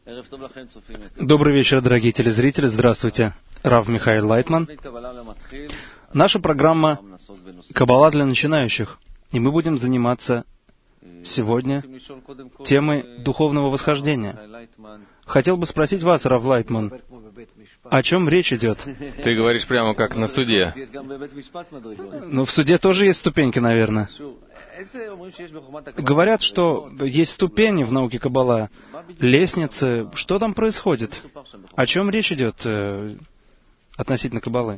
Добрый вечер, дорогие телезрители. Здравствуйте. Рав Михаил Лайтман. Наша программа «Каббала для начинающих». И мы будем заниматься сегодня темой духовного восхождения. Хотел бы спросить вас, Рав Лайтман, о чем речь идет? Ты говоришь прямо как на суде. Ну, в суде тоже есть ступеньки, наверное. Говорят, что есть ступени в науке Каббала, лестницы. Что там происходит? О чем речь идет относительно Каббалы?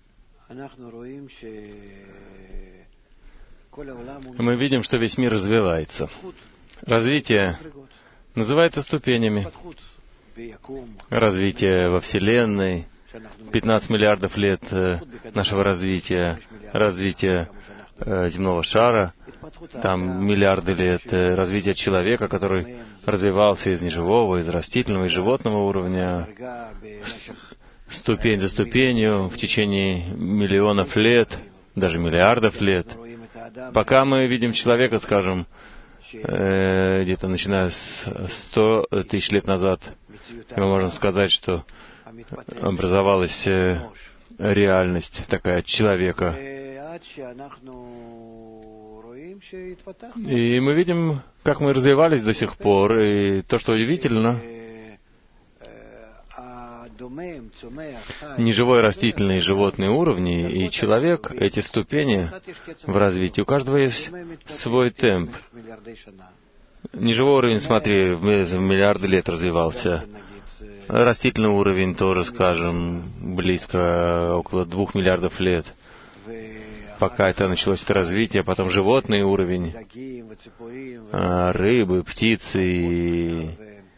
Мы видим, что весь мир развивается. Развитие называется ступенями. Развитие во Вселенной, 15 миллиардов лет нашего развития, развитие земного шара, там миллиарды лет развития человека, который развивался из неживого, из растительного, из животного уровня, ступень за ступенью в течение миллионов лет, даже миллиардов лет. Пока мы видим человека, скажем, где-то начиная с 100 тысяч лет назад, мы можем сказать, что образовалась реальность такая человека. И мы видим, как мы развивались до сих пор, и то, что удивительно, неживой, растительный, животные уровни и человек, эти ступени в развитии, у каждого есть свой темп. Неживой уровень, смотри, в миллиарды лет развивался. Растительный уровень тоже, скажем, близко, около 2 миллиардов лет. Пока это началось это развитие, потом животный уровень, рыбы, птицы,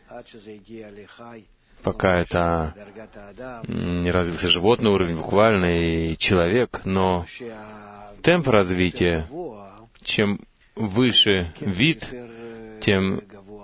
пока это не развился животный уровень, буквально, и человек, но темп развития, чем выше вид, тем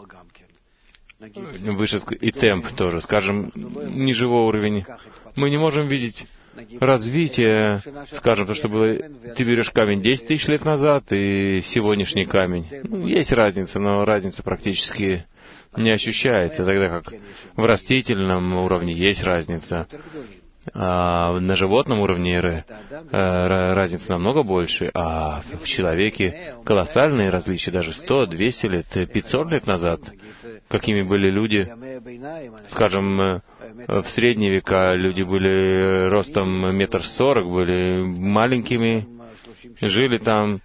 выше и темп тоже. Скажем, неживой уровень. Мы не можем видеть развитие, скажем, то, что было, ты берешь камень 10 тысяч лет назад и сегодняшний камень. Есть разница, но разница практически не ощущается, тогда как в растительном уровне есть разница, а на животном уровне разница намного больше, а в человеке колоссальные различия, даже 100, 200 лет, 500 лет назад, какими были люди, скажем, в средние века люди были ростом 1,40 м, были маленькими, жили там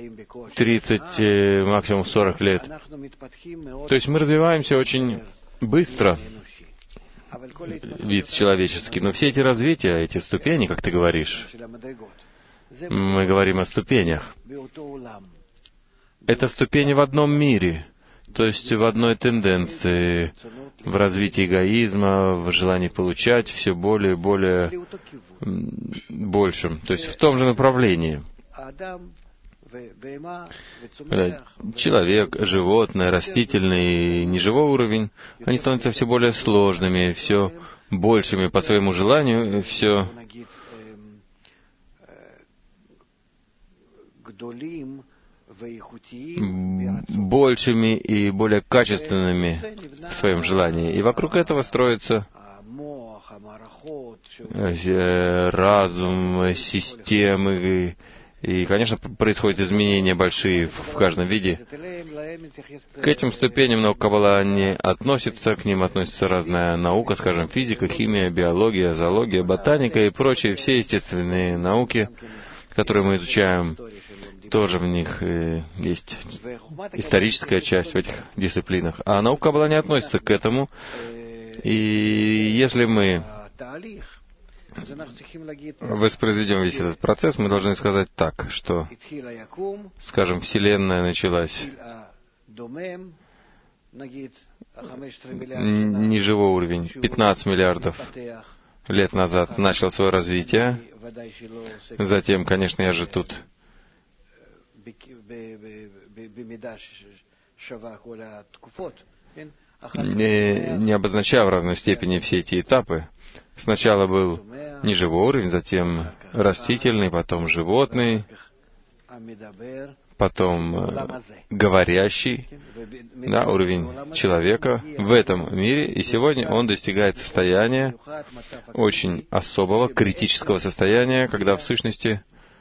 30, максимум 40 лет. То есть мы развиваемся очень быстро, вид человеческий. Но все эти развития, эти ступени, как ты говоришь, мы говорим о ступенях. Это ступени в одном мире, то есть в одной тенденции, в развитии эгоизма, в желании получать все более и более большим, то есть в том же направлении. Человек, животное, растительный, неживой уровень, они становятся все более сложными, все большими по своему желанию, все большими и более качественными в своем желании. И вокруг этого строится разум, системы, и, конечно, происходят изменения большие в каждом виде. К этим ступеням наука Каббала не относится, к ним относится разная наука, скажем, физика, химия, биология, зоология, ботаника и прочие, все естественные науки, которые мы изучаем. Тоже в них есть историческая часть в этих дисциплинах. А наука Каббала не относится к этому. И если мы воспроизведем весь этот процесс, мы должны сказать так, что, скажем, Вселенная началась, неживой уровень, 15 миллиардов лет назад начал свое развитие. Затем, конечно, я же тут не обозначаю в равной степени все эти этапы. Сначала был неживой уровень, затем растительный, потом животный, потом говорящий, да, уровень человека в этом мире, и сегодня он достигает состояния очень особого, критического состояния, когда в сущности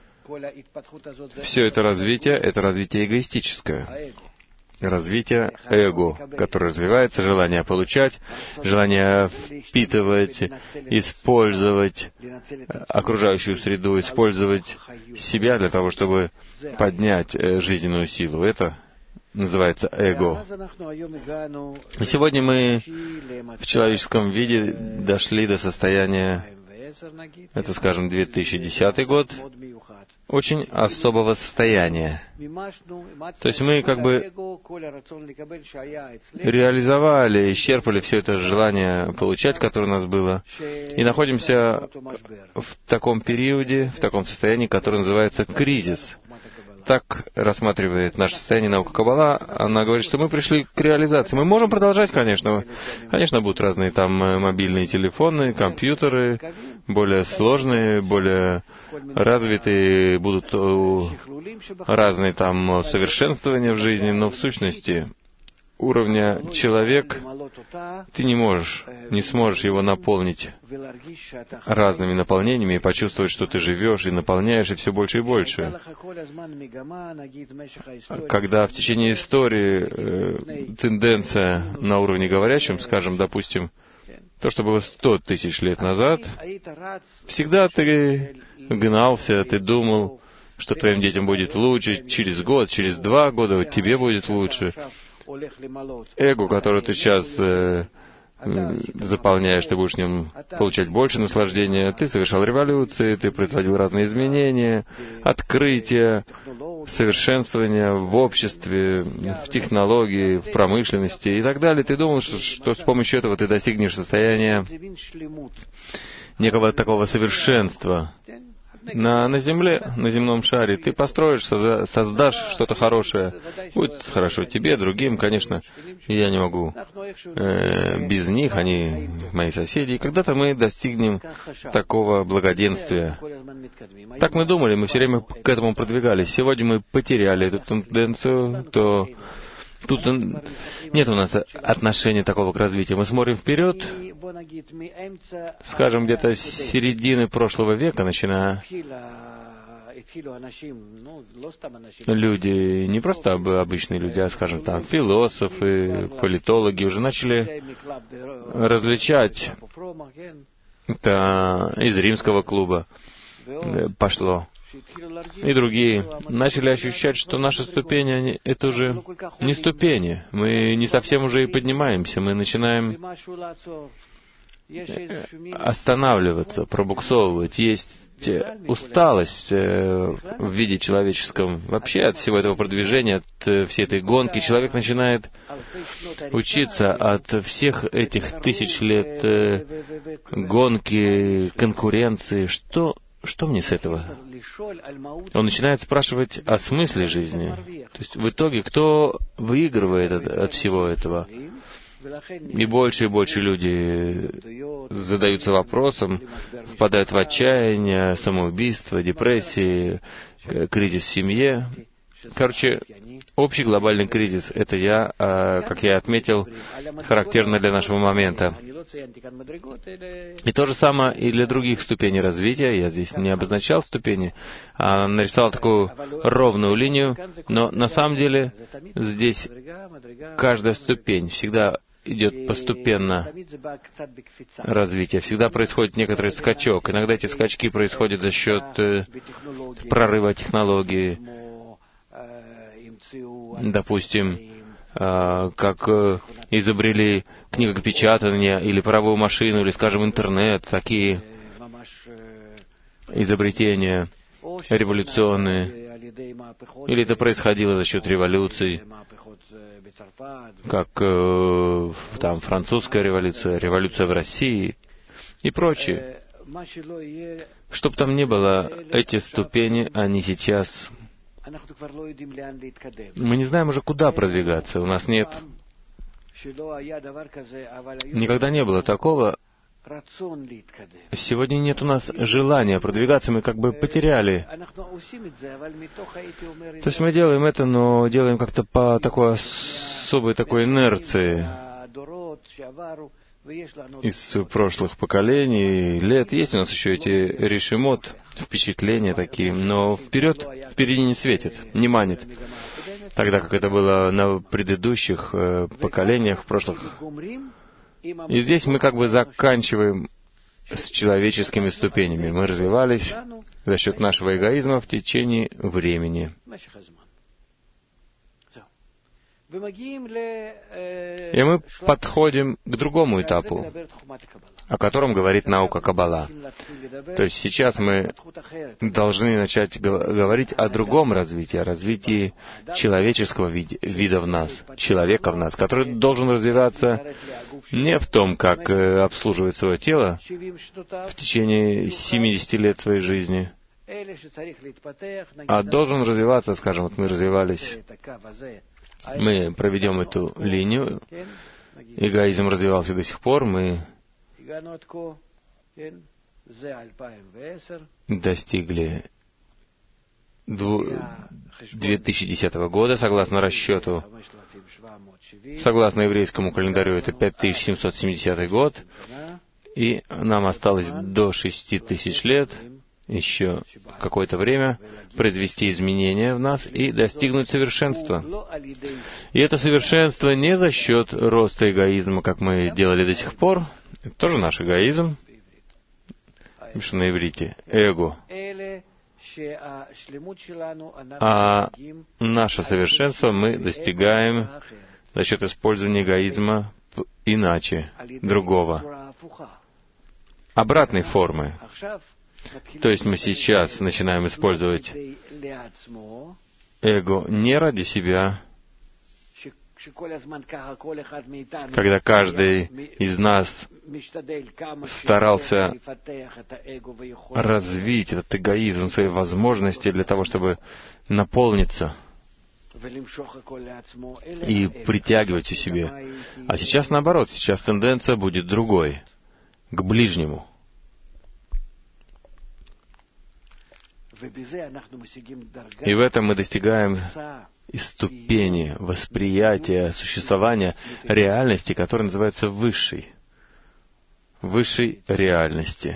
все это развитие эгоистическое. Развитие эго, которое развивается, желание получать, желание впитывать, использовать окружающую среду, использовать себя для того, чтобы поднять жизненную силу. Это называется эго. И сегодня мы в человеческом виде дошли до состояния, это, скажем, 2010 год, очень особого состояния. То есть мы как бы реализовали, исчерпали все это желание получать, которое у нас было, и находимся в таком периоде, в таком состоянии, которое называется кризис. Так рассматривает наше состояние наука Каббала. Она говорит, что мы пришли к реализации. Мы можем продолжать, конечно. Конечно, будут разные там мобильные телефоны, компьютеры, более сложные, более развитые, будут разные там совершенствования в жизни, но в сущности уровня человек ты не сможешь его наполнить разными наполнениями и почувствовать, что ты живешь и наполняешь, и все больше и больше. Когда в течение истории тенденция на уровне говорящем, скажем, допустим, то, что было 100 тысяч лет назад, всегда ты гнался, ты думал, что твоим детям будет лучше, через год, через 2 года вот тебе будет лучше. Эго, которое ты сейчас заполняешь, ты будешь в нем получать больше наслаждения. Ты совершал революции, ты производил разные изменения, открытия, совершенствования в обществе, в технологии, в промышленности и так далее. Ты думал, что с помощью этого ты достигнешь состояния некого такого совершенства. На земле, на земном шаре, ты построишь, создашь что-то хорошее. Будет хорошо тебе, другим, конечно. Я не могу без них, они мои соседи. И когда-то мы достигнем такого благоденствия. Так мы думали, мы все время к этому продвигались. Сегодня мы потеряли эту тенденцию, то тут нет у нас отношения такого к развитию. Мы смотрим вперед, скажем, где-то с середины прошлого века, начиная, люди, не просто обычные люди, а, скажем, там, философы, политологи уже начали различать, это из римского клуба пошло. И другие начали ощущать, что наши ступени, это уже не ступени. Мы не совсем уже и поднимаемся. Мы начинаем останавливаться, пробуксовывать. Есть усталость в виде человеческом. Вообще от всего этого продвижения, от всей этой гонки человек начинает учиться от всех этих тысяч лет гонки, конкуренции. Что мне с этого? Он начинает спрашивать о смысле жизни. То есть в итоге, кто выигрывает от всего этого? И больше люди задаются вопросом, впадают в отчаяние, самоубийство, депрессии, кризис в семье. Короче, общий глобальный кризис — это как я отметил, характерно для нашего момента. И то же самое и для других ступеней развития. Я здесь не обозначал ступени, а нарисовал такую ровную линию, но на самом деле здесь каждая ступень всегда идет постепенно развитие. Всегда происходит некоторый скачок. Иногда эти скачки происходят за счет прорыва технологий. Допустим, как изобрели книгопечатание или паровую машину, или, скажем, интернет, такие изобретения революционные. Или это происходило за счет революций, как там французская революция, революция в России и прочее. Что бы там ни было, эти ступени, они сейчас... Мы не знаем уже, куда продвигаться. У нас нет... Никогда не было такого, Сегодня нет у нас желания продвигаться, мы как бы потеряли. То есть мы делаем это, но делаем как-то по такой особой такой инерции из прошлых поколений, лет. Есть у нас еще эти решимот, впечатления такие, но впереди не светит, не манит. Тогда как это было на предыдущих поколениях, прошлых. И здесь мы как бы заканчиваем с человеческими ступенями. Мы развивались за счет нашего эгоизма в течение времени. И мы подходим к другому этапу, о котором говорит наука Каббала. То есть сейчас мы должны начать говорить о другом развитии, о развитии человеческого вида в нас, человека в нас, который должен развиваться не в том, как обслуживать свое тело в течение 70 лет своей жизни, а должен развиваться, скажем, вот мы развивались. Мы проведем эту линию. Эгоизм развивался до сих пор. Мы достигли 2010 года, согласно расчету. Согласно еврейскому календарю, это 5770 год. И нам осталось до 6000 лет, еще какое-то время, произвести изменения в нас и достигнуть совершенства. И это совершенство не за счет роста эгоизма, как мы делали до сих пор. Это тоже наш эгоизм. Пишу на иврите. Эго. А наше совершенство мы достигаем за счет использования эгоизма иначе, другого, обратной формы. То есть мы сейчас начинаем использовать эго не ради себя, когда каждый из нас старался развить этот эгоизм, свои возможности для того, чтобы наполниться и притягивать у себя. А сейчас наоборот, сейчас тенденция будет другой, к ближнему. И в этом мы достигаем ступени восприятия, существования реальности, которая называется высшей реальности.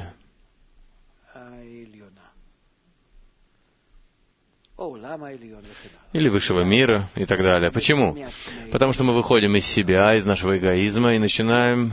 Или высшего мира и так далее. Почему? Потому что мы выходим из себя, из нашего эгоизма и начинаем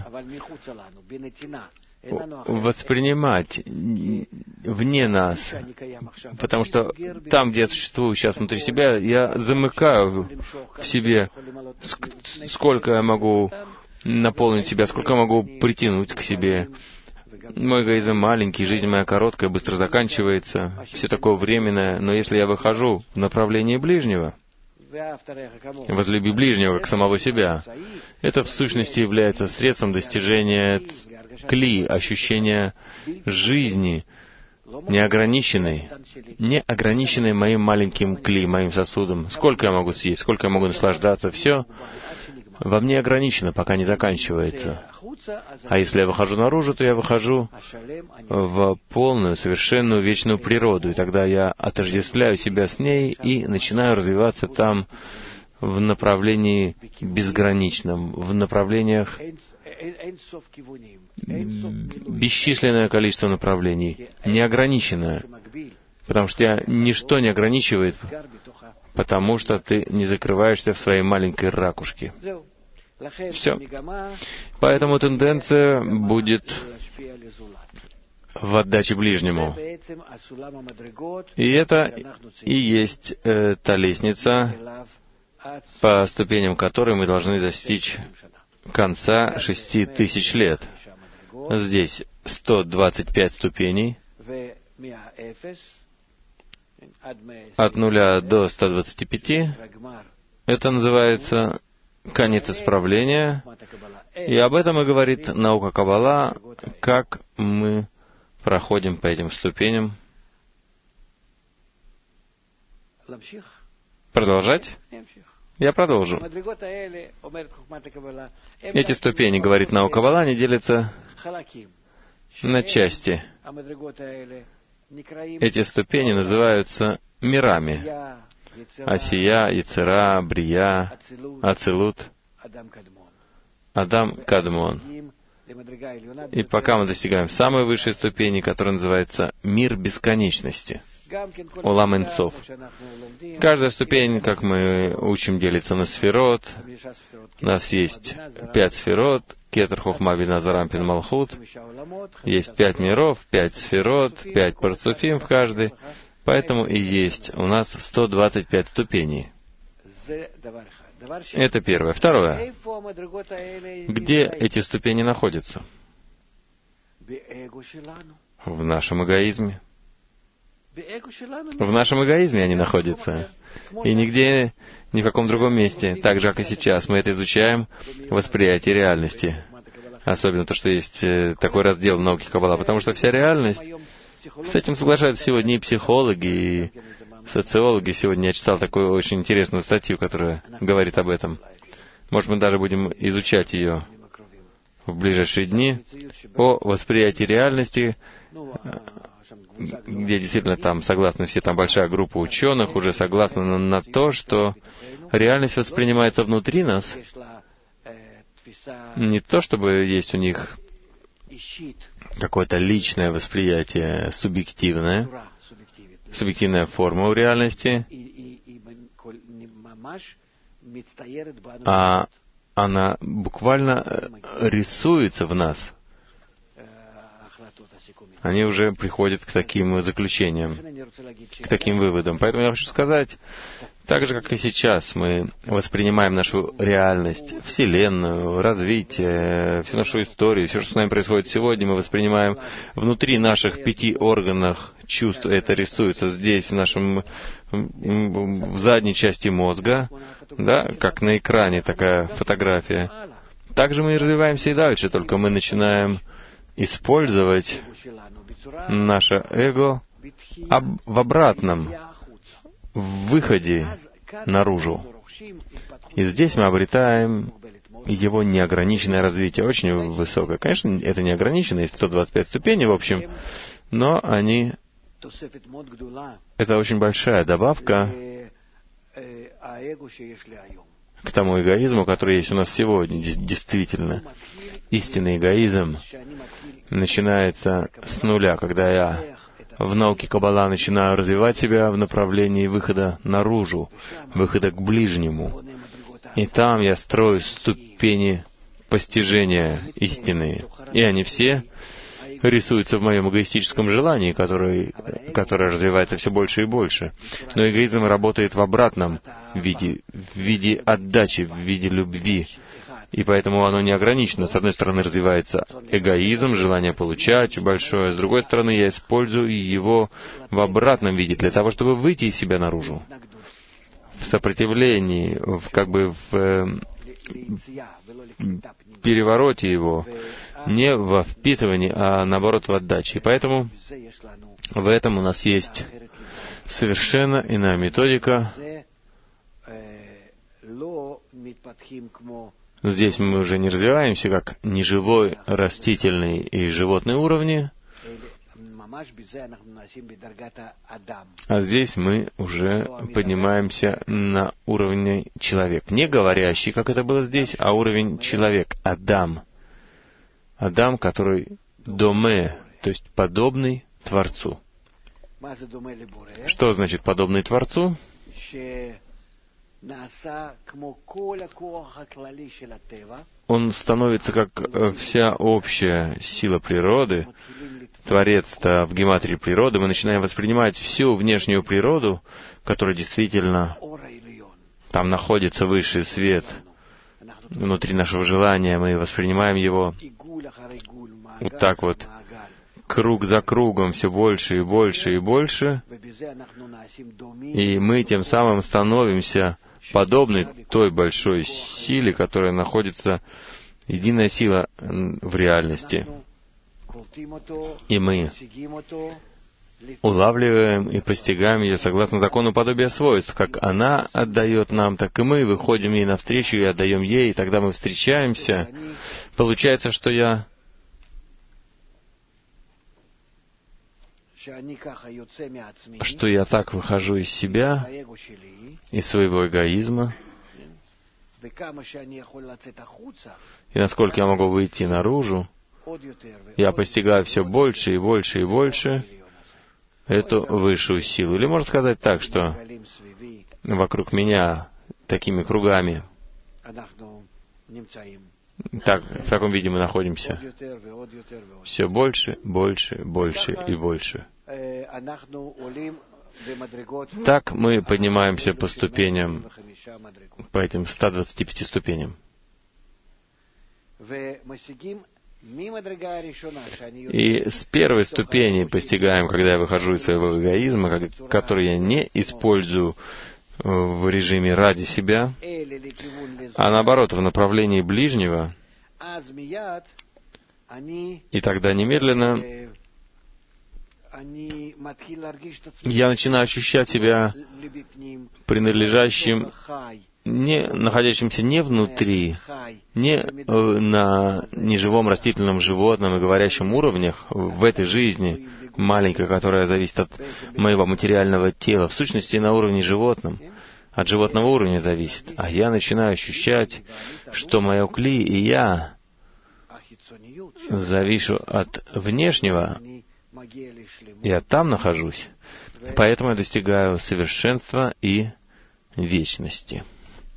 воспринимать вне нас. Потому что там, где я существую сейчас внутри себя, я замыкаю в себе, сколько я могу наполнить себя, сколько я могу притянуть к себе. Мой эгоизм маленький, жизнь моя короткая, быстро заканчивается, все такое временное, но если я выхожу в направлении ближнего, возлюби ближнего, как самого себя, это в сущности является средством достижения кли, ощущения жизни, неограниченной моим маленьким кли, моим сосудом. Сколько я могу съесть, сколько я могу наслаждаться, все во мне ограничено, пока не заканчивается. А если я выхожу наружу, то я выхожу в полную, совершенную, вечную природу, и тогда я отождествляю себя с ней и начинаю развиваться там в направлении безграничном, в направлениях бесчисленное количество направлений, неограниченное, потому что ничто не ограничивает, потому что ты не закрываешься в своей маленькой ракушке. Все. Поэтому тенденция будет в отдаче ближнему. И это и есть та лестница, по ступеням которой мы должны достичь конца 6000 лет. Здесь 125 ступеней, от 0 до 125. Это называется конец исправления. И об этом и говорит наука Каббала, как мы проходим по этим ступеням. Продолжать? Я продолжу. Эти ступени, говорит наука Каббала, они делятся на части. Эти ступени называются мирами. Асия, Яцера, Брия, Ацилут, Адам Кадмон. И пока мы достигаем самой высшей ступени, которая называется мир бесконечности, Олам Энцов. Каждая ступень, как мы учим, делится на сферот. У нас есть 5 сферот, Кетер, Хохма, Бина, Зарампин, Малхут. Есть 5 миров, 5 сферот, 5 парцуфим в каждой. Поэтому и есть у нас 125 ступеней. Это первое. Второе. Где эти ступени находятся? В нашем эгоизме. В нашем эгоизме они находятся. И нигде, ни в каком другом месте. Так же, как и сейчас. Мы это изучаем в восприятии реальности. Особенно то, что есть такой раздел в науке Каббала. Потому что вся реальность, с этим соглашаются сегодня и психологи, и социологи. Сегодня я читал такую очень интересную статью, которая говорит об этом. Может, мы даже будем изучать ее в ближайшие дни. О восприятии реальности, где действительно там согласны все, там большая группа ученых уже согласна на то, что реальность воспринимается внутри нас. Не то, чтобы есть у них какое-то личное восприятие, субъективная форма у реальности, а она буквально рисуется в нас. Они уже приходят к таким заключениям, к таким выводам. Поэтому я хочу сказать, так же, как и сейчас, мы воспринимаем нашу реальность, Вселенную, развитие, всю нашу историю, все, что с нами происходит сегодня, мы воспринимаем внутри наших 5 органов чувств. Это рисуется здесь, в задней части мозга, да, как на экране такая фотография. Также мы и развиваемся и дальше, только мы начинаем использовать наше эго в обратном, в выходе наружу. И здесь мы обретаем его неограниченное развитие, очень высокое. Конечно, это не ограничено, есть 125 ступеней, в общем, но это очень большая добавка к тому эгоизму, который есть у нас сегодня. Действительно, истинный эгоизм начинается с нуля, когда я в науке Каббала начинаю развивать себя в направлении выхода наружу, выхода к ближнему. И там я строю ступени постижения истины. И они все рисуются в моем эгоистическом желании, которое развивается все больше и больше. Но эгоизм работает в обратном виде, в виде отдачи, в виде любви. И поэтому оно не ограничено. С одной стороны развивается эгоизм, желание получать большое. С другой стороны я использую его в обратном виде, для того, чтобы выйти из себя наружу. В сопротивлении, в перевороте его, не во впитывании, а наоборот в отдаче. И поэтому в этом у нас есть совершенно иная методика. Здесь мы уже не развиваемся как неживой, растительный и животный уровни, а здесь мы уже поднимаемся на уровень человек. Не говорящий, как это было здесь, а уровень человек, Адам. Адам, который доме, то есть подобный Творцу. Что значит подобный Творцу? Он становится как вся общая сила природы, Творец-то в гематрии природы. Мы начинаем воспринимать всю внешнюю природу, которая действительно там находится высший свет. Внутри нашего желания мы воспринимаем его вот так вот, круг за кругом, все больше и больше и больше. И мы тем самым становимся подобны той большой силе, которая находится, единая сила в реальности. И мы улавливаем и постигаем ее согласно закону подобия свойств. Как она отдает нам, так и мы выходим ей навстречу и отдаем ей, и тогда мы встречаемся. Получается, что я что я так выхожу из себя, из своего эгоизма, и насколько я могу выйти наружу, я постигаю все больше и больше и больше эту высшую силу. Или можно сказать так, что вокруг меня такими кругами, так, в таком виде мы находимся. Все больше, больше, больше и больше. Так мы поднимаемся по ступеням, по этим 125 ступеням. И с первой ступени постигаем, когда я выхожу из своего эгоизма, который я не использую в режиме ради себя, а наоборот, в направлении ближнего, и тогда немедленно я начинаю ощущать себя принадлежащим, находящимся не внутри, не на неживом растительном животном и говорящем уровнях в этой жизни, маленькая, которая зависит от моего материального тела, в сущности на уровне животном, от животного уровня зависит. А я начинаю ощущать, что мое кли и я завишу от внешнего, я там нахожусь, поэтому я достигаю совершенства и вечности.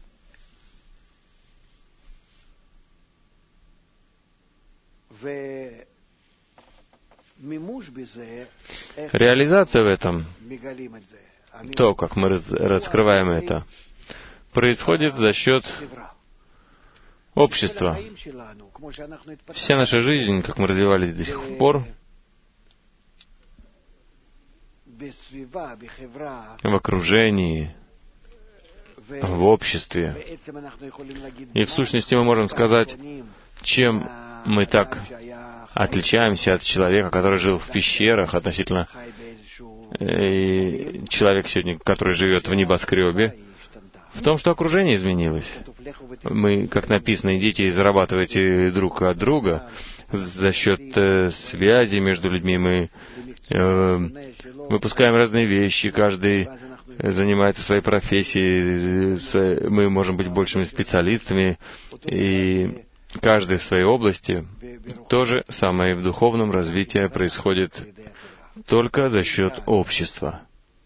Реализация в этом, то, как мы раскрываем это, происходит за счет общества. Вся наша жизнь, как мы развивались до сих пор, в окружении, в обществе. И в сущности мы можем сказать, чем мы так отличаемся от человека, который жил в пещерах относительно и человека сегодня, который живет в небоскребе, в том, что окружение изменилось. Мы, как написано, идите и зарабатывайте друг от друга. За счет связи между людьми мы выпускаем разные вещи, каждый занимается своей профессией, мы можем быть большими специалистами, и каждый в своей области. То же самое и в духовном развитии происходит только за счет общества.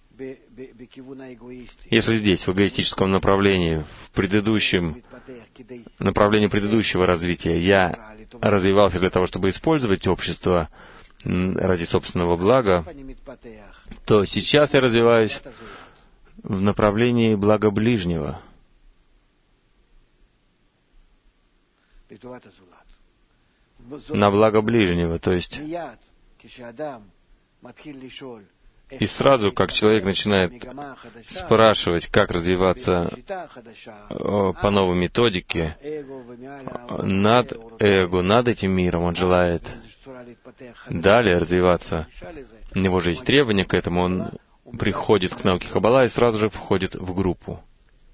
Если здесь, в эгоистическом направлении, в направлении предыдущего развития, я развивался для того, чтобы использовать общество ради собственного блага, то сейчас я развиваюсь в направлении блага ближнего. На благо ближнего, то есть и сразу, как человек начинает спрашивать, как развиваться по новой методике, над эго, над этим миром, он желает далее развиваться. У него же есть требования к этому, он приходит к науке Каббала и сразу же входит в группу.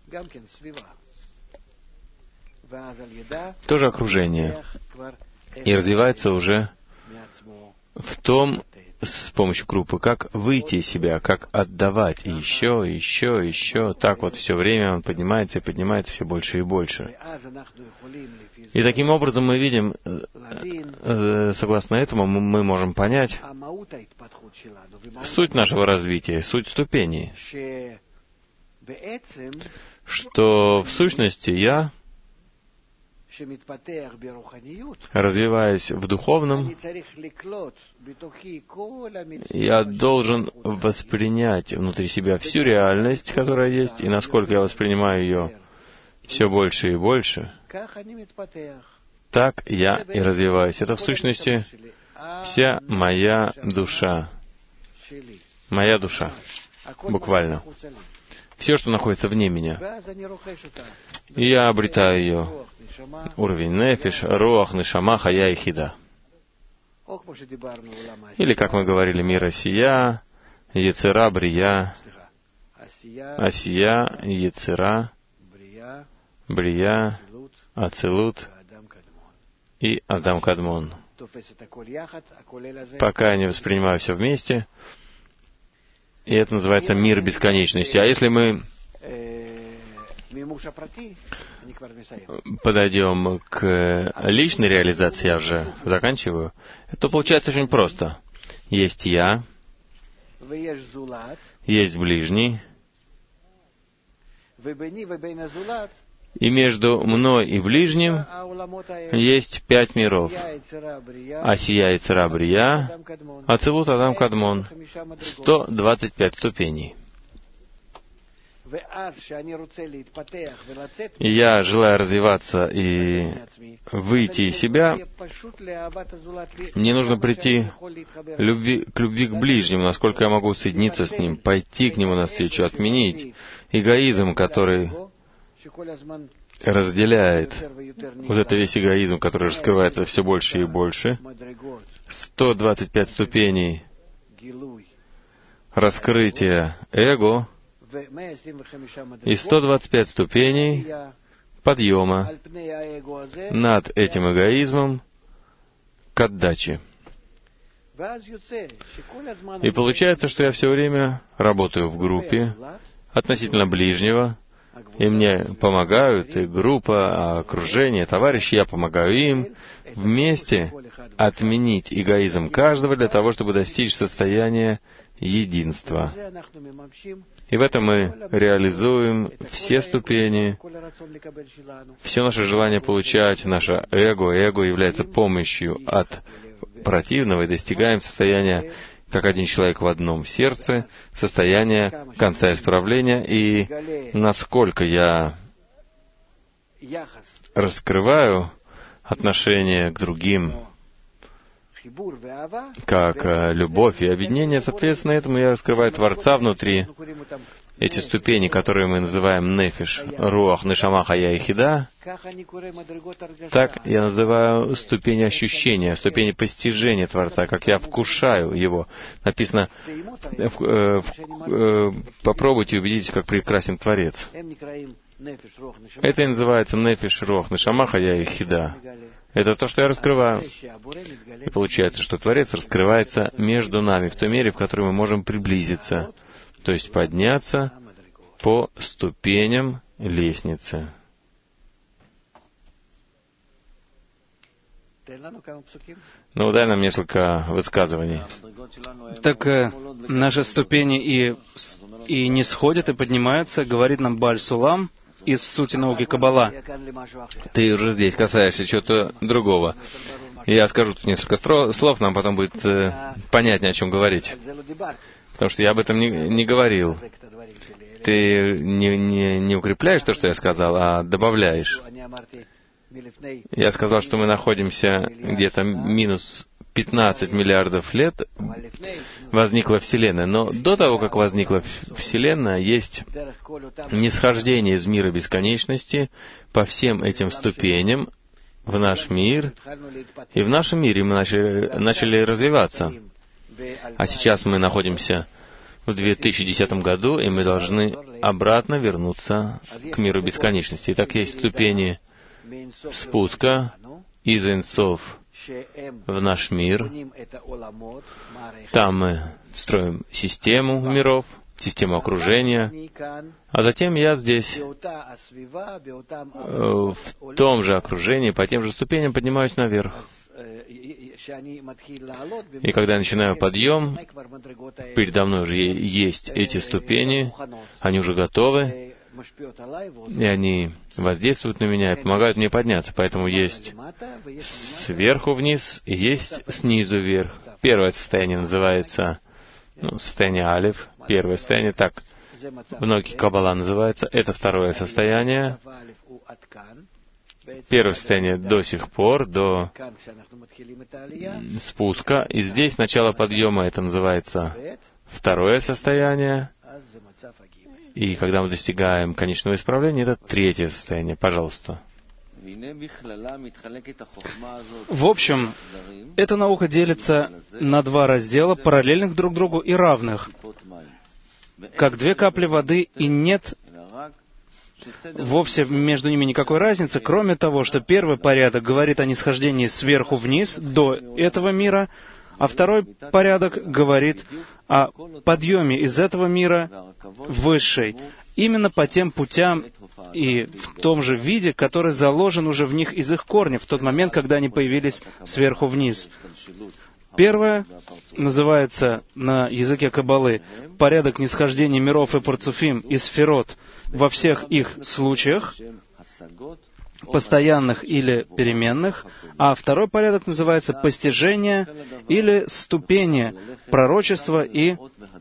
Тоже окружение. И развивается уже в том, с помощью группы, как выйти из себя, как отдавать, и еще, еще, еще. Так вот все время он поднимается и поднимается все больше и больше. И таким образом мы видим, согласно этому, мы можем понять суть нашего развития, суть ступеней, что в сущности я, развиваясь в духовном, я должен воспринять внутри себя всю реальность, которая есть, и насколько я воспринимаю ее все больше и больше, так я и развиваюсь. Это в сущности вся моя душа. Моя душа. Буквально. Все, что находится вне меня. И я обретаю ее. Уровень нефиш, руах, нешама, хая и хида. Или, как мы говорили, мир асия, яцера, брия, асия, яцера, брия, ацилут и Адам Кадмон. пока я не воспринимаю все вместе. И это называется мир бесконечности. А если мы подойдем к личной реализации, я уже заканчиваю, то получается очень просто. Есть я, есть ближний, и между мной и ближним есть 5 миров. Асия и Цара Брия, Ацилут Адам Кадмон, 125 ступеней. И я желаю развиваться и выйти из себя, мне нужно прийти к любви к ближнему, насколько я могу соединиться с ним, пойти к нему навстречу, отменить эгоизм, который разделяет, вот это весь эгоизм, который раскрывается все больше и больше. 125 ступеней раскрытия эго и 125 ступеней подъема над этим эгоизмом к отдаче. И получается, что я все время работаю в группе относительно ближнего, и мне помогают и группа, окружение, товарищи, я помогаю им вместе отменить эгоизм каждого для того, чтобы достичь состояния единства. И в этом мы реализуем все ступени, все наше желание получать, наше эго. Эго является помощью от противного, и достигаем состояния, как один человек в одном сердце, состояние конца исправления. И насколько я раскрываю отношение к другим, как любовь и объединение, соответственно, этому я раскрываю Творца внутри. Эти ступени, которые мы называем нефиш, руах, нешама, хая и хида, так я называю ступени ощущения, ступени постижения Творца, как я вкушаю Его. Написано, попробуйте убедитесь, как прекрасен Творец. Это и называется нефиш, руах, нешама, хая и хида. Это то, что я раскрываю. И получается, что Творец раскрывается между нами в той мере, в которой мы можем приблизиться, то есть подняться по ступеням лестницы. Ну, дай нам несколько высказываний. Так наши ступени и не сходят, и поднимаются, говорит нам Бааль Сулам из сути науки Каббала. Ты уже здесь касаешься чего-то другого. Я скажу тут несколько слов, нам потом будет понятнее, о чем говорить. Потому что я об этом не говорил. Ты не укрепляешь то, что я сказал, а добавляешь. Я сказал, что мы находимся где-то минус 15 миллиардов лет, возникла Вселенная. Но до того, как возникла Вселенная, есть нисхождение из мира бесконечности по всем этим ступеням в наш мир. И в нашем мире мы начали развиваться. А сейчас мы находимся в 2010 году, и мы должны обратно вернуться к миру бесконечности. Итак, есть ступени спуска из Эйн-Соф в наш мир. Там мы строим систему миров, систему окружения. А затем я здесь, в том же окружении, по тем же ступеням поднимаюсь наверх. И когда я начинаю подъем, передо мной уже есть эти ступени, они уже готовы, и они воздействуют на меня и помогают мне подняться. Поэтому есть сверху вниз и есть снизу вверх. Первое состояние называется состояние алиф. Первое состояние, так в науке Каббала называется. Это второе состояние. Первое состояние до сих пор, до спуска. И здесь начало подъема, это называется второе состояние. И когда мы достигаем конечного исправления, это третье состояние. Пожалуйста. В общем, эта наука делится на два раздела, параллельных друг другу и равных, как две капли воды, и нет вовсе между ними никакой разницы, кроме того, что первый порядок говорит о нисхождении сверху вниз, до этого мира, а второй порядок говорит о подъеме из этого мира в высший, именно по тем путям и в том же виде, который заложен уже в них из их корня, в тот момент, когда они появились сверху вниз. Первое называется на языке Каббалы порядок нисхождения миров и парцуфим и сферот во всех их случаях, постоянных или переменных, а второй порядок называется постижение или ступени пророчества и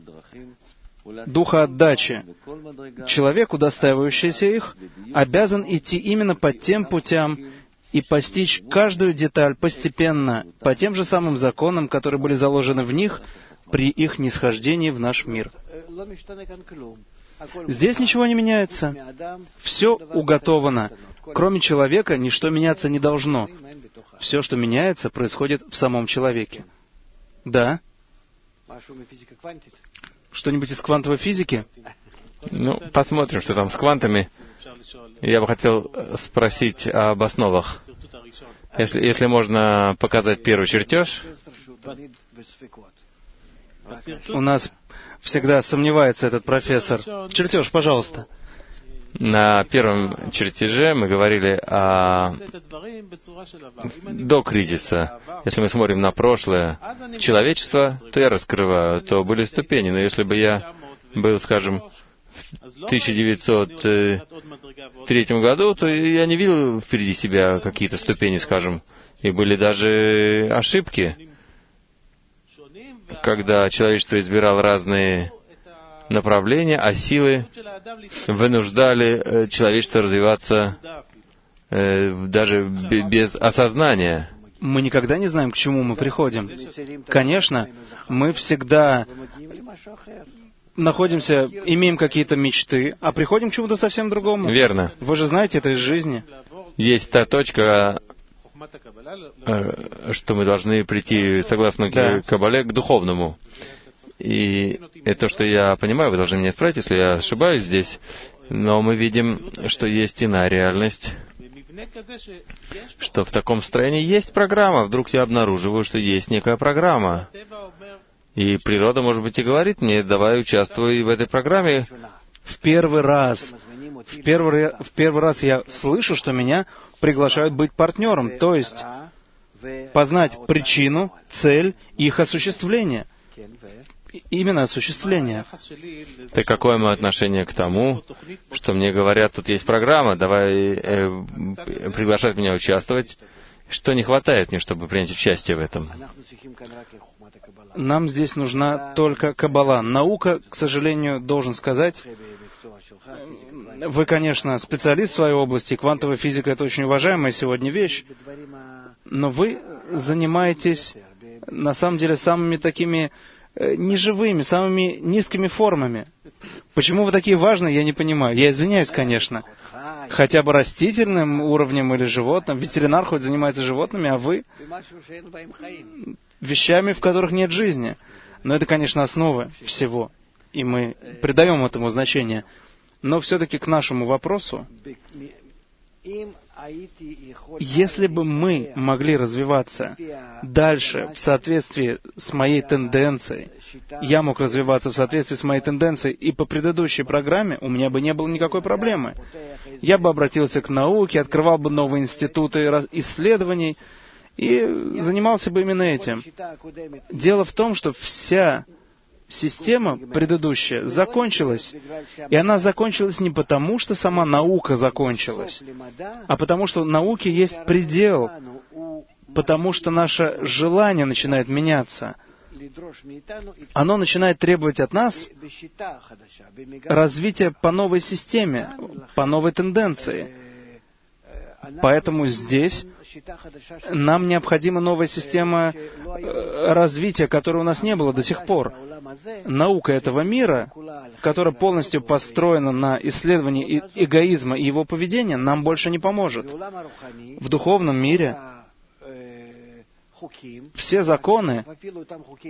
духа отдачи. Человек, удостаивающийся их, обязан идти именно по тем путям и постичь каждую деталь постепенно, по тем же самым законам, которые были заложены в них при их нисхождении в наш мир. Здесь ничего не меняется. Все уготовано. Кроме человека, ничто меняться не должно. Все, что меняется, происходит в самом человеке. Да? Что-нибудь из квантовой физики? Ну, посмотрим, что там с квантами. Я бы хотел спросить об основах. Если можно показать первый чертеж. У нас всегда сомневается этот профессор. Чертеж, пожалуйста. На первом чертеже мы говорили до кризиса. Если мы смотрим на прошлое человечество, то я раскрываю, то были ступени. Но если бы я был, скажем, в 1903 году, то я не видел впереди себя какие-то ступени, скажем. И были даже ошибки, когда человечество избирало разные направления, а силы вынуждали человечество развиваться даже без осознания. Мы никогда не знаем, к чему мы приходим. Конечно, мы всегда имеем какие-то мечты, а приходим к чему-то совсем другому. Верно. Вы же знаете это из жизни. Есть та точка, что мы должны прийти, согласно Каббале, к духовному. И это, что я понимаю, вы должны меня исправить, если я ошибаюсь здесь, но мы видим, что есть иная реальность, что в таком строении есть программа. Вдруг я обнаруживаю, что есть некая программа. И природа, может быть, и говорит мне: давай участвуй в этой программе. В первый раз я слышу, что меня приглашают быть партнером, то есть познать причину, цель и их осуществление. Именно осуществление. Так какое мое отношение к тому, что мне говорят, тут есть программа, давай приглашать меня участвовать? Что не хватает мне, чтобы принять участие в этом? Нам здесь нужна только Каббала. Наука, к сожалению, должен сказать, вы, конечно, специалист в своей области, квантовая физика — это очень уважаемая сегодня вещь, но вы занимаетесь, на самом деле, самыми такими неживыми, самыми низкими формами. Почему вы такие важные, я не понимаю. Я извиняюсь, конечно. Хотя бы растительным уровнем или животным. Ветеринар хоть занимается животными, а вы вещами, в которых нет жизни. Но это, конечно, основа всего. И мы придаем этому значение. Но все-таки к нашему вопросу. Если бы мы могли развиваться дальше в соответствии с моей тенденцией, я мог развиваться в соответствии с моей тенденцией, и по предыдущей программе у меня бы не было никакой проблемы. Я бы обратился к науке, открывал бы новые институты исследований и занимался бы именно этим. Дело в том, что вся система предыдущая закончилась. И она закончилась не потому, что сама наука закончилась, а потому что науке есть предел, потому что наше желание начинает меняться. Оно начинает требовать от нас развития по новой системе, по новой тенденции. Поэтому здесь нам необходима новая система развития, которой у нас не было до сих пор. Наука этого мира, которая полностью построена на исследовании эгоизма и его поведения, нам больше не поможет. В духовном мире все законы,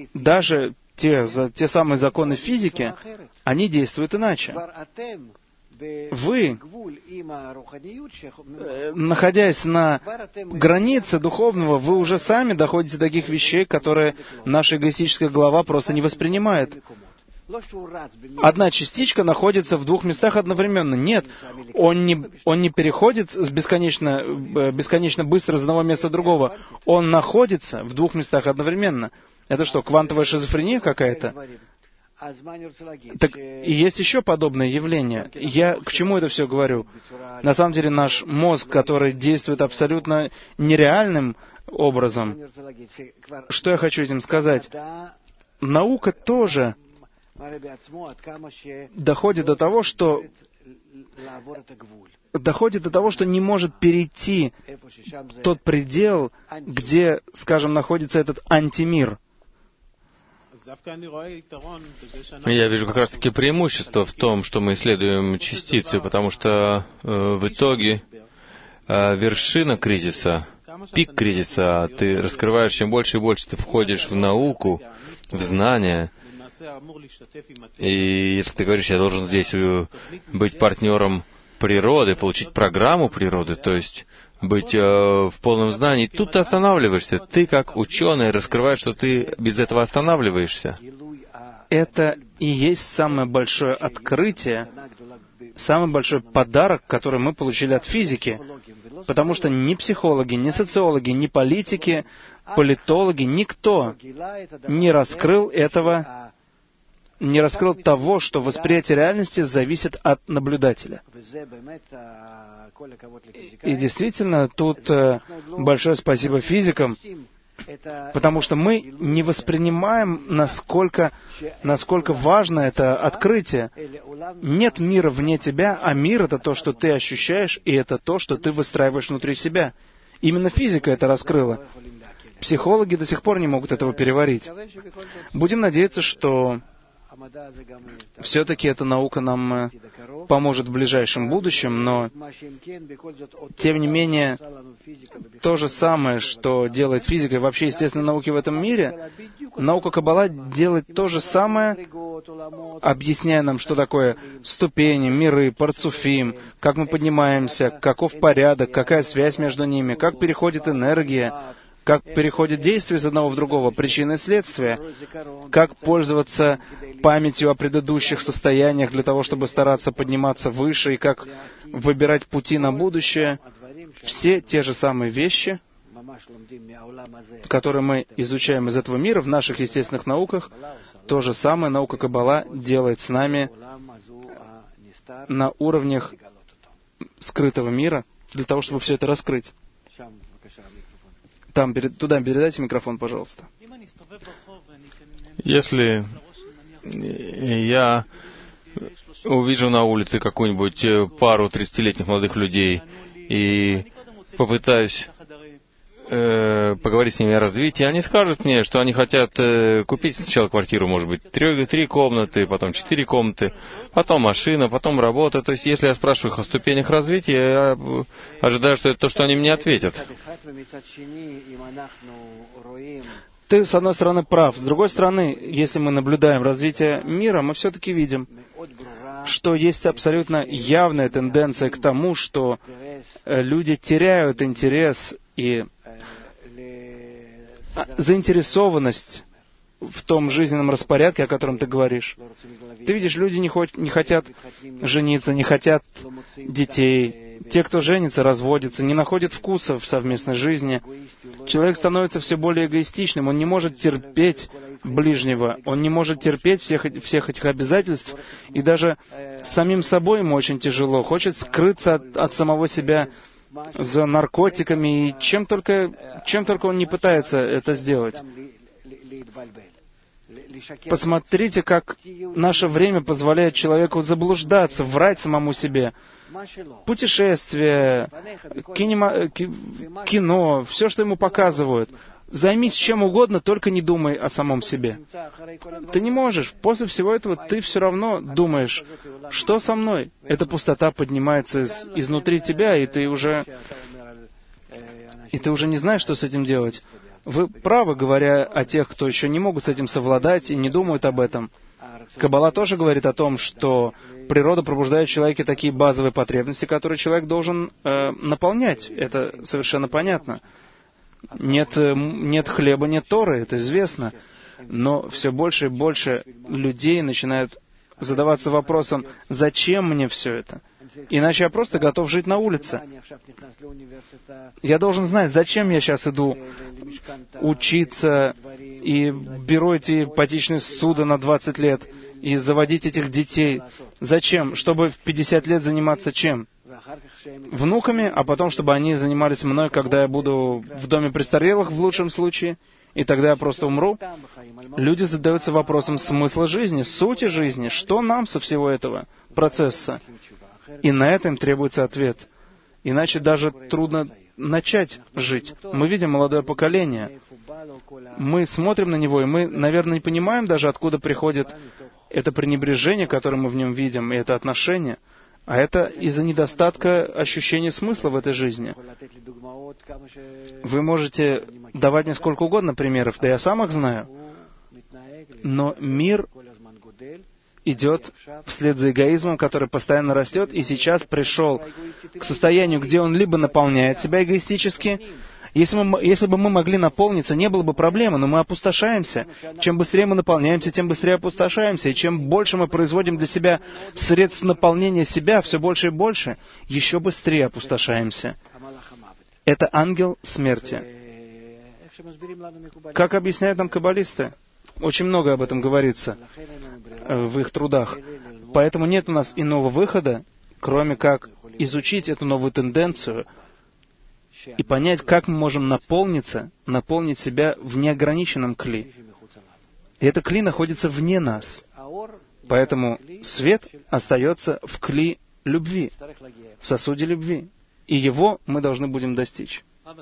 даже те самые законы физики, они действуют иначе. вы, находясь на границе духовного, вы уже сами доходите до таких вещей, которые наша эгоистическая голова просто не воспринимает. Одна частичка находится в двух местах одновременно. Нет, он не переходит бесконечно быстро с одного места в другого. Он находится в двух местах одновременно. Это что, квантовая шизофрения какая-то? Так и есть еще подобное явление. Я к чему это все говорю? На самом деле наш мозг, который действует абсолютно нереальным образом. Что я хочу этим сказать? Наука тоже доходит до того, что не может перейти тот предел, где, скажем, находится этот антимир. Я вижу как раз-таки преимущество в том, что мы исследуем частицы, потому что в итоге вершина кризиса, пик кризиса, ты раскрываешь, чем больше и больше ты входишь в науку, в знания. И если ты говоришь, я должен здесь быть партнером природы, получить программу природы, то есть быть в полном знании, тут ты останавливаешься. Ты, как ученый, раскрываешь, что ты без этого останавливаешься. Это и есть самое большое открытие, самый большой подарок, который мы получили от физики. Потому что ни психологи, ни социологи, ни политики, политологи, никто не раскрыл этого, не раскрыл того, что восприятие реальности зависит от наблюдателя. И действительно, тут большое спасибо физикам, потому что мы не воспринимаем, насколько важно это открытие. Нет мира вне тебя, а мир — это то, что ты ощущаешь, и это то, что ты выстраиваешь внутри себя. Именно физика это раскрыла. Психологи до сих пор не могут этого переварить. Будем надеяться, что все-таки эта наука нам поможет в ближайшем будущем, но, тем не менее, то же самое, что делает физика и вообще естественные науки в этом мире, наука Каббала делает то же самое, объясняя нам, что такое ступени, миры, парцуфим, как мы поднимаемся, каков порядок, какая связь между ними, как переходит энергия, как переходит действие из одного в другого, причины и следствия, как пользоваться памятью о предыдущих состояниях для того, чтобы стараться подниматься выше, и как выбирать пути на будущее. Все те же самые вещи, которые мы изучаем из этого мира в наших естественных науках, то же самое наука Каббала делает с нами на уровнях скрытого мира, для того, чтобы все это раскрыть. Туда передайте микрофон, пожалуйста. Если я увижу на улице какую-нибудь пару 30-летних молодых людей и попытаюсь поговорить с ними о развитии, они скажут мне, что они хотят купить сначала квартиру, может быть, 3 комнаты, потом 4 комнаты, потом машина, потом работа. То есть, если я спрашиваю их о ступенях развития, я ожидаю, что это то, что они мне ответят. Ты, с одной стороны, прав. С другой стороны, если мы наблюдаем развитие мира, мы все-таки видим, что есть абсолютно явная тенденция к тому, что люди теряют интерес и заинтересованность в том жизненном распорядке, о котором ты говоришь. Ты видишь, люди не хотят жениться, не хотят детей. Те, кто женится, разводятся, не находят вкуса в совместной жизни. Человек становится все более эгоистичным, он не может терпеть ближнего, он не может терпеть всех этих обязательств, и даже самим собой ему очень тяжело. Хочет скрыться от самого себя за наркотиками, и чем только он не пытается это сделать. Посмотрите, как наше время позволяет человеку заблуждаться, врать самому себе. Путешествия, кино, все, что ему показывают. Займись чем угодно, только не думай о самом себе. Ты не можешь. После всего этого ты все равно думаешь, что со мной? Эта пустота поднимается изнутри тебя, и ты уже не знаешь, что с этим делать. Вы правы, говоря о тех, кто еще не могут с этим совладать и не думают об этом. Каббала тоже говорит о том, что природа пробуждает в человеке такие базовые потребности, которые человек должен наполнять. Это совершенно понятно. Нет хлеба, нет Торы, это известно. Но все больше и больше людей начинают задаваться вопросом, зачем мне все это? Иначе я просто готов жить на улице. Я должен знать, зачем я сейчас иду учиться и беру эти ипотечные суды на 20 лет и заводить этих детей. Зачем? Чтобы в 50 лет заниматься чем? Внуками, а потом, чтобы они занимались мной, когда я буду в доме престарелых, в лучшем случае, и тогда я просто умру. Люди задаются вопросом смысла жизни, сути жизни, что нам со всего этого процесса. И на это им требуется ответ. Иначе даже трудно начать жить. Мы видим молодое поколение. Мы смотрим на него, и мы, наверное, не понимаем даже, откуда приходит это пренебрежение, которое мы в нем видим, и это отношение. А это из-за недостатка ощущения смысла в этой жизни. Вы можете давать мне сколько угодно примеров, да я сам их знаю. Но мир идет вслед за эгоизмом, который постоянно растет, и сейчас пришел к состоянию, где он либо наполняет себя эгоистически. Если бы мы могли наполниться, не было бы проблемы, но мы опустошаемся. Чем быстрее мы наполняемся, тем быстрее опустошаемся. И чем больше мы производим для себя средств наполнения себя, все больше и больше, еще быстрее опустошаемся. Это ангел смерти. Как объясняют нам каббалисты? Очень много об этом говорится в их трудах. Поэтому нет у нас иного выхода, кроме как изучить эту новую тенденцию и понять, как мы можем наполнить себя в неограниченном кли. И это кли находится вне нас. Поэтому свет остается в кли любви, в сосуде любви. И его мы должны будем достичь.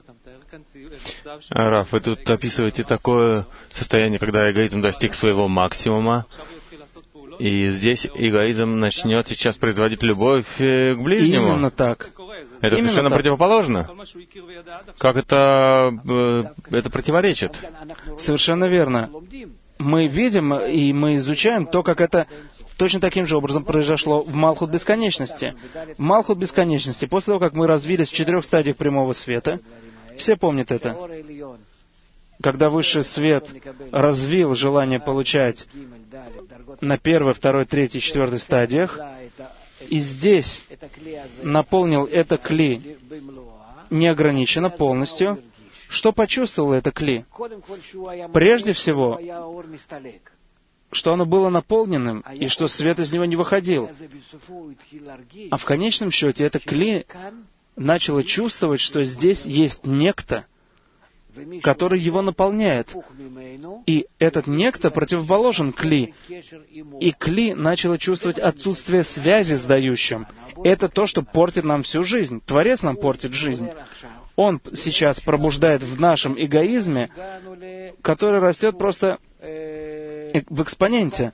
Раф, вы тут описываете такое состояние, когда эгоизм достиг своего максимума, и здесь эгоизм начнет сейчас производить любовь к ближнему. Именно так. Это совершенно противоположно. Как это противоречит? Совершенно верно. Мы видим и мы изучаем то, как это точно таким же образом произошло в Малхут Бесконечности. В Малхут Бесконечности, после того, как мы развились в 4 стадиях прямого света, все помнят это, когда высший свет развил желание получать на 1, 2, 3, 4 стадиях, и здесь наполнил это кли неограниченно, полностью, что почувствовало это кли? Прежде всего, что оно было наполненным, и что свет из него не выходил. А в конечном счете это кли начало чувствовать, что здесь есть некто, который его наполняет. И этот некто противоположен кли. И кли начало чувствовать отсутствие связи с дающим. Это то, что портит нам всю жизнь. Творец нам портит жизнь. Он сейчас пробуждает в нашем эгоизме, который растет просто в экспоненте.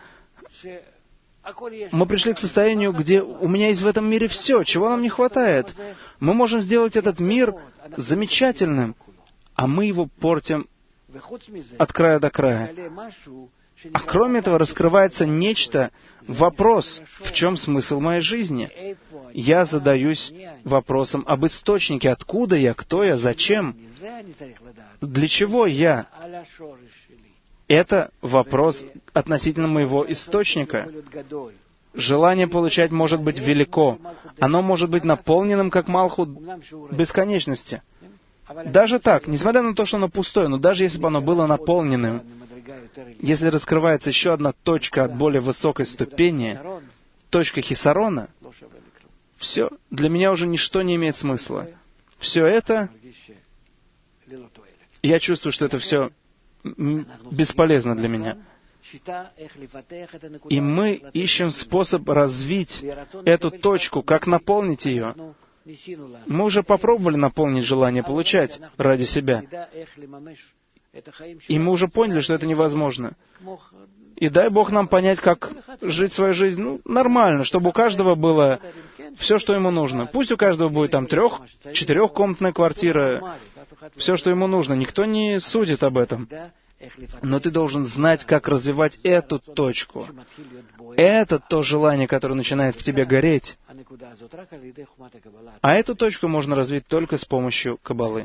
Мы пришли к состоянию, где у меня есть в этом мире все, чего нам не хватает. Мы можем сделать этот мир замечательным, а мы его портим от края до края. А кроме этого раскрывается нечто, вопрос, в чем смысл моей жизни. Я задаюсь вопросом об источнике, откуда я, кто я, зачем, для чего я. Это вопрос относительно моего источника. Желание получать может быть велико. Оно может быть наполненным, как Малхут бесконечности. Даже так, несмотря на то, что оно пустое, но даже если бы оно было наполненным, если раскрывается еще одна точка от более высокой ступени, точка Хисарона, все, для меня уже ничто не имеет смысла. Все это, я чувствую, что это все бесполезно для меня. И мы ищем способ развить эту точку, как наполнить ее. Мы уже попробовали наполнить желание получать ради себя. И мы уже поняли, что это невозможно. И дай Бог нам понять, как жить свою жизнь нормально, чтобы у каждого было все, что ему нужно. Пусть у каждого будет там 3-4-комнатная квартира, все, что ему нужно. Никто не судит об этом. Но ты должен знать, как развивать эту точку. Это то желание, которое начинает в тебе гореть. А эту точку можно развить только с помощью Каббалы.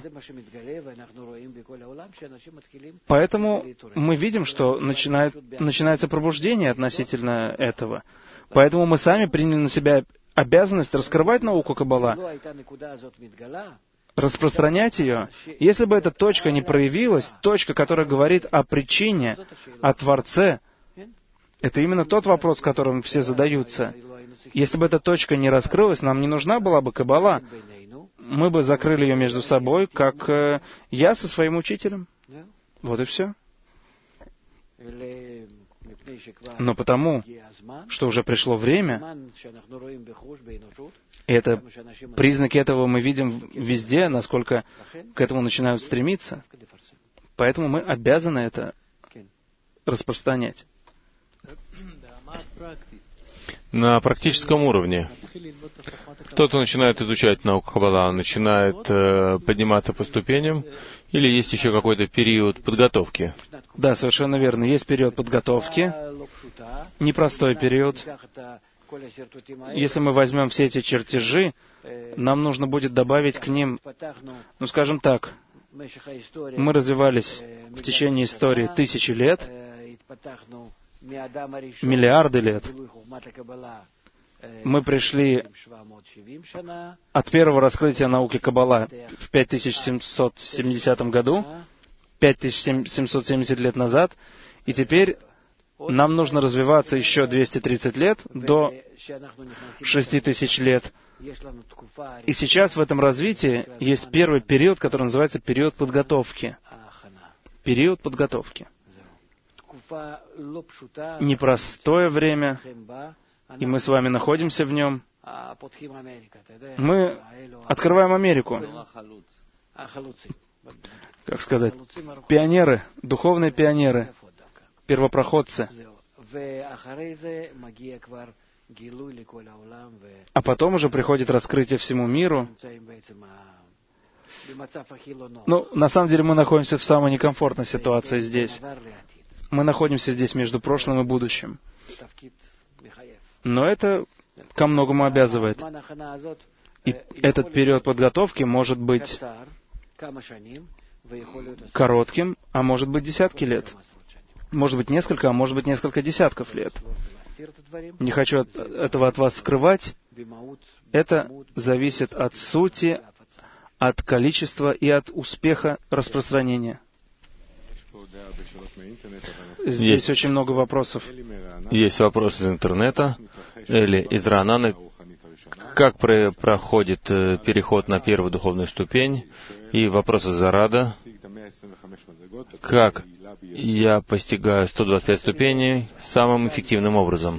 Поэтому мы видим, что начинается пробуждение относительно этого. Поэтому мы сами приняли на себя обязанность раскрывать науку Каббала, распространять ее. Если бы эта точка не проявилась, точка, которая говорит о причине, о Творце, это именно тот вопрос, которым все задаются. Если бы эта точка не раскрылась, нам не нужна была бы Каббала. Мы бы закрыли ее между собой, как я со своим учителем. Вот и все. Но потому, что уже пришло время, и это признаки этого мы видим везде, насколько к этому начинают стремиться, поэтому мы обязаны это распространять. На практическом уровне. Кто-то начинает изучать науку Каббала, начинает подниматься по ступеням, или есть еще какой-то период подготовки? Да, совершенно верно. Есть период подготовки, непростой период. Если мы возьмем все эти чертежи, нам нужно будет добавить к ним, скажем так, мы развивались в течение истории тысячи лет, миллиарды лет. Мы пришли от первого раскрытия науки Каббала в 5770 году, 5770 лет назад, и теперь нам нужно развиваться еще 230 лет до 6000 лет. И сейчас в этом развитии есть первый период, который называется период подготовки. Период подготовки. Непростое время, и мы с вами находимся в нем. Мы открываем Америку. Как сказать? Пионеры, духовные пионеры, первопроходцы. А потом уже приходит раскрытие всему миру. На самом деле мы находимся в самой некомфортной ситуации здесь. Мы находимся здесь между прошлым и будущим. Но это ко многому обязывает. И этот период подготовки может быть коротким, а может быть десятки лет. Может быть несколько, а может быть несколько десятков лет. Не хочу этого от вас скрывать. Это зависит от сути, от количества и от успеха распространения. Здесь очень много вопросов. Есть вопрос из интернета или из Рананы. Как проходит переход на первую духовную ступень? И вопрос из Зарада. Как я постигаю 125 ступеней самым эффективным образом?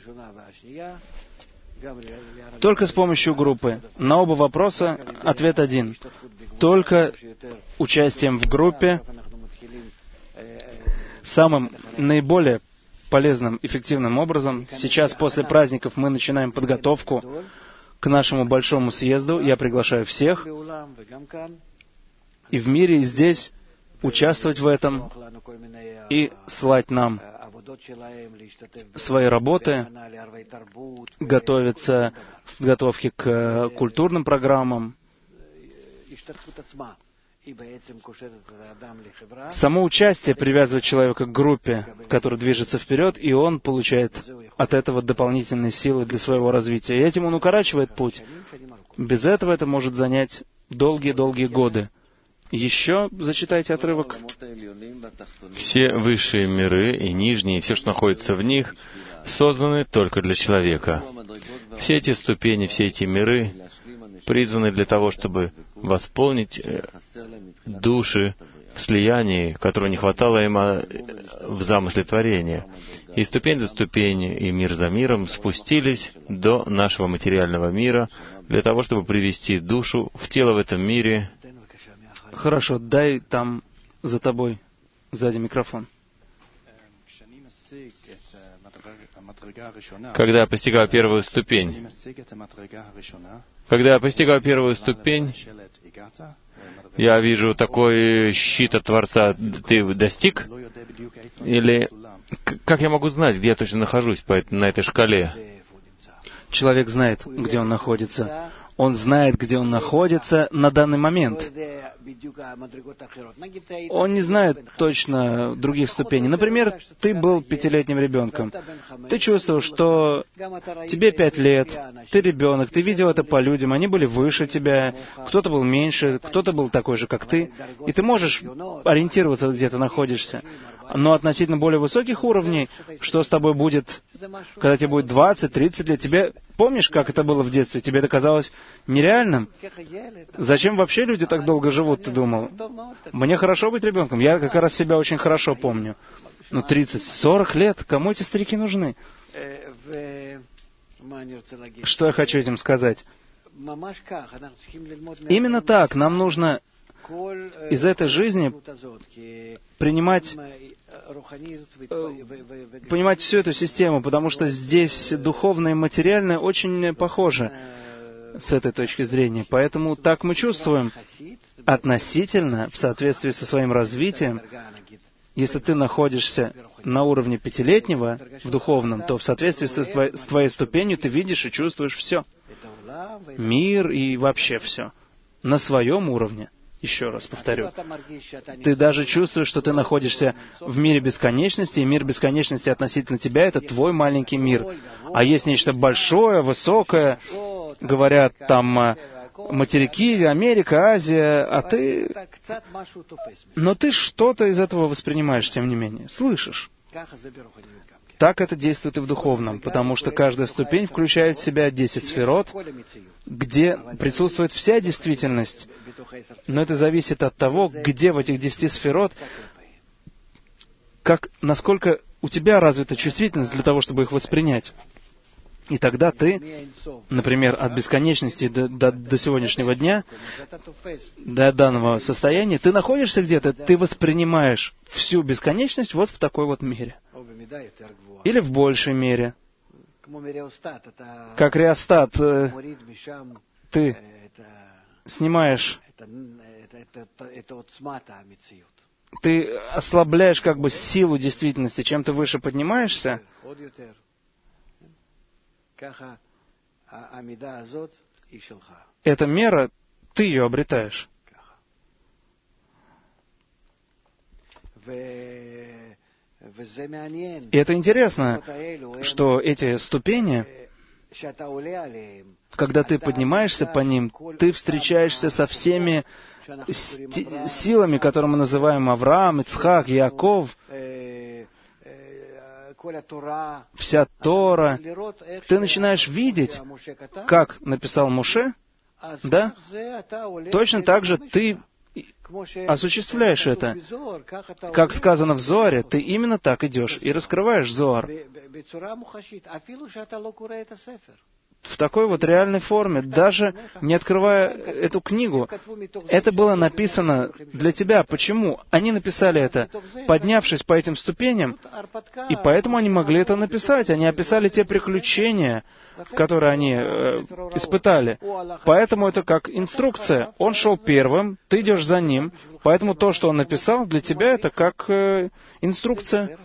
Только с помощью группы. На оба вопроса ответ один. Только участием в группе, самым наиболее полезным, эффективным образом. Сейчас, после праздников, мы начинаем подготовку к нашему большому съезду. Я приглашаю всех и в мире, и здесь участвовать в этом и слать нам свои работы, готовиться в подготовке к культурным программам. Само участие привязывает человека к группе, которая движется вперед, и он получает от этого дополнительные силы для своего развития. И этим он укорачивает путь. Без этого это может занять долгие-долгие годы. Еще зачитайте отрывок. Все высшие миры и нижние, все, что находится в них, созданы только для человека. Все эти ступени, все эти миры призваны для того, чтобы восполнить души в слиянии, которого не хватало им в замысле творения. И ступень за ступенью, и мир за миром спустились до нашего материального мира для того, чтобы привести душу в тело в этом мире. Хорошо, дай там за тобой, сзади микрофон. Когда я постигаю первую ступень, я вижу такой щит от Творца, ты достиг? Или как я могу знать, где я точно нахожусь на этой шкале? Человек знает, где он находится. Он знает, где он находится на данный момент. Он не знает точно других ступеней. Например, ты был 5-летним ребенком. Ты чувствовал, что тебе 5 лет, ты ребенок, ты видел это по людям, они были выше тебя, кто-то был меньше, кто-то был такой же, как ты, и ты можешь ориентироваться, где ты находишься. Но относительно более высоких уровней, что с тобой будет, когда тебе будет 20-30 лет, тебе помнишь, как это было в детстве? Тебе это казалось нереальным? Зачем вообще люди так долго живут, ты думал? Мне хорошо быть ребенком. Я как раз себя очень хорошо помню. 30-40 лет, кому эти старики нужны? Что я хочу этим сказать? Именно так, нам нужно из этой жизни понимать всю эту систему, потому что здесь духовное и материальное очень похоже с этой точки зрения. Поэтому так мы чувствуем относительно, в соответствии со своим развитием. Если ты находишься на уровне 5-летнего в духовном, то в соответствии с твоей ступенью ты видишь и чувствуешь все. Мир и вообще все. На своем уровне. Еще раз повторю. Ты даже чувствуешь, что ты находишься в мире бесконечности, и мир бесконечности относительно тебя — это твой маленький мир. А есть нечто большое, высокое, говорят там материки, Америка, Азия, а ты... Но ты что-то из этого воспринимаешь, тем не менее. Слышишь? Так это действует и в духовном, потому что каждая ступень включает в себя 10 сферот, где присутствует вся действительность. Но это зависит от того, где в этих 10 сферот, насколько у тебя развита чувствительность для того, чтобы их воспринять. И тогда ты, например, от бесконечности до сегодняшнего дня, до данного состояния, ты находишься где-то, ты воспринимаешь всю бесконечность вот в такой вот мере. Или в большей мере. Как реостат, ты снимаешь, ты ослабляешь как бы силу действительности. Чем ты выше поднимаешься, эта мера, ты ее обретаешь. И это интересно, что эти ступени, когда ты поднимаешься по ним, ты встречаешься со всеми силами, которые мы называем Авраам, Ицхак, Яаков, вся Тора. Ты начинаешь видеть, как написал Моше, да? Точно так же ты осуществляешь это. Как сказано в Зоаре, ты именно так идешь и раскрываешь Зоар. В такой вот реальной форме, даже не открывая эту книгу. Это было написано для тебя. Почему? Они написали это, поднявшись по этим ступеням, и поэтому они могли это написать. Они описали те приключения, которые они испытали. Поэтому это как инструкция. Он шел первым, ты идешь за ним, поэтому то, что он написал, для тебя это как инструкция.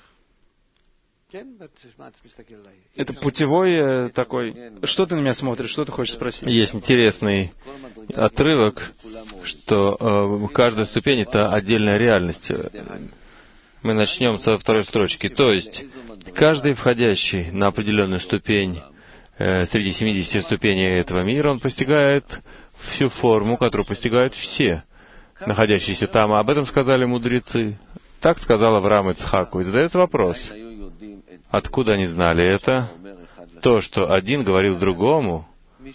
Это путевой такой... Что ты на меня смотришь? Что ты хочешь спросить? Есть интересный отрывок, что каждая ступень — это отдельная реальность. Мы начнем со второй строчки. То есть, каждый входящий на определенную ступень среди 70 ступеней этого мира, он постигает всю форму, которую постигают все находящиеся там. А об этом сказали мудрецы. Так сказал Авраам Ицхаку. И задается вопрос, откуда они знали это? То, что один говорил другому,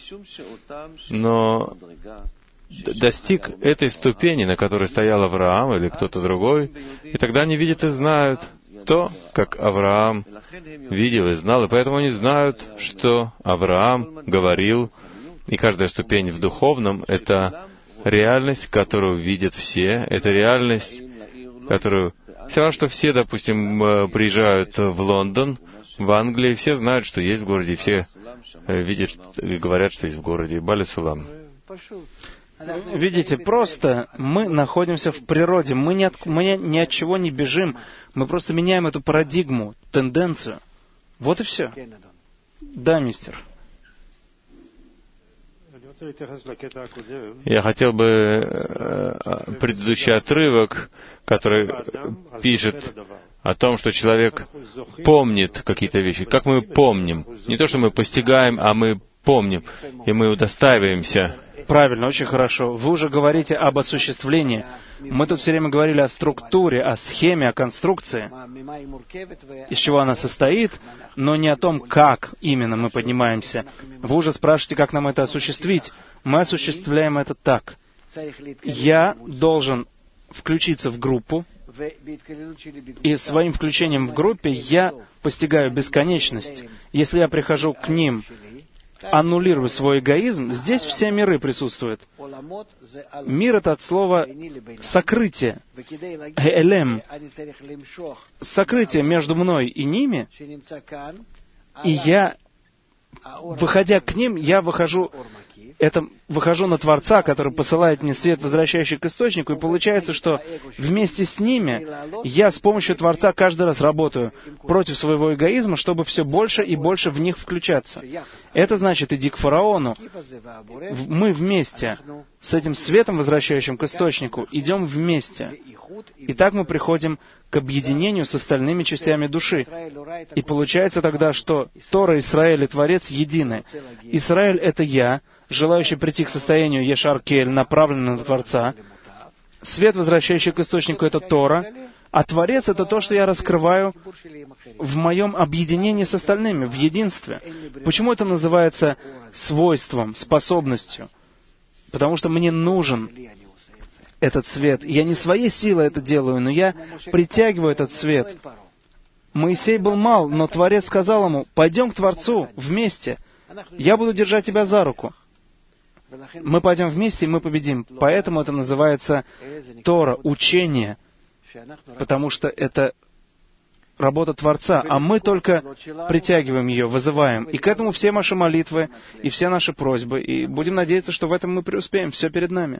но достиг этой ступени, на которой стоял Авраам или кто-то другой, и тогда они видят и знают то, как Авраам видел и знал, и поэтому они знают, что Авраам говорил, и каждая ступень в духовном — это реальность, которую видят все, это реальность, которую Все равно, что все, допустим, приезжают в Лондон, в Англии, все знают, что есть в городе, все видят и говорят, что есть в городе. Бали Сулам. Видите, просто мы находимся в природе, мы ни от чего не бежим, мы просто меняем эту парадигму, тенденцию. Вот и все. Да, мистер. Я хотел бы предыдущий отрывок, который пишет о том, что человек помнит какие-то вещи. Как мы помним? Не то, что мы постигаем, а мы помним, и мы удостаиваемся. Правильно, очень хорошо. Вы уже говорите об осуществлении. Мы тут все время говорили о структуре, о схеме, о конструкции, из чего она состоит, но не о том, как именно мы поднимаемся. Вы уже спрашиваете, как нам это осуществить. Мы осуществляем это так. Я должен включиться в группу, и своим включением в группе я постигаю бесконечность. Если я прихожу к ним, аннулирую свой эгоизм, здесь все миры присутствуют. Мир — это от слова «сокрытие», «элем», сокрытие между мной и ними, и я, выходя к ним, я выхожу на Творца, который посылает мне свет, возвращающий к источнику, и получается, что вместе с ними я с помощью Творца каждый раз работаю против своего эгоизма, чтобы все больше и больше в них включаться. Это значит, иди к фараону. Мы вместе с этим светом, возвращающим к источнику, идем вместе. И так мы приходим к объединению с остальными частями души. И получается тогда, что Тора, Исраэль и Творец едины. Исраэль — это я, желающий прийти к состоянию Ешар Кель, направленный на Творца. Свет, возвращающий к источнику, это Тора. А Творец — это то, что я раскрываю в моем объединении с остальными, в единстве. Почему это называется свойством, способностью? Потому что мне нужен этот свет. Я не своей силой это делаю, но я притягиваю этот свет. Моисей был мал, но Творец сказал ему: «Пойдем к Творцу вместе. Я буду держать тебя за руку». Мы пойдем вместе, и мы победим. Поэтому это называется Тора, учение, потому что это работа Творца, а мы только притягиваем ее, вызываем. И к этому все наши молитвы, и все наши просьбы. И будем надеяться, что в этом мы преуспеем. Все перед нами.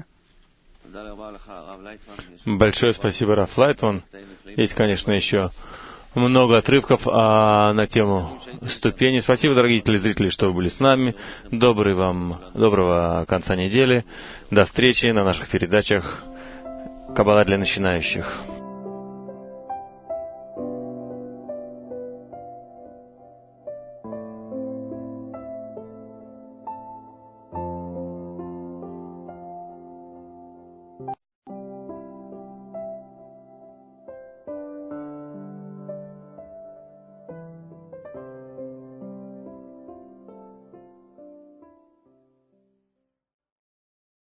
Большое спасибо, Раф Лайтман. Есть, конечно, еще много отрывков на тему ступени. Спасибо, дорогие телезрители, что вы были с нами. Доброго конца недели. До встречи на наших передачах «Каббала для начинающих».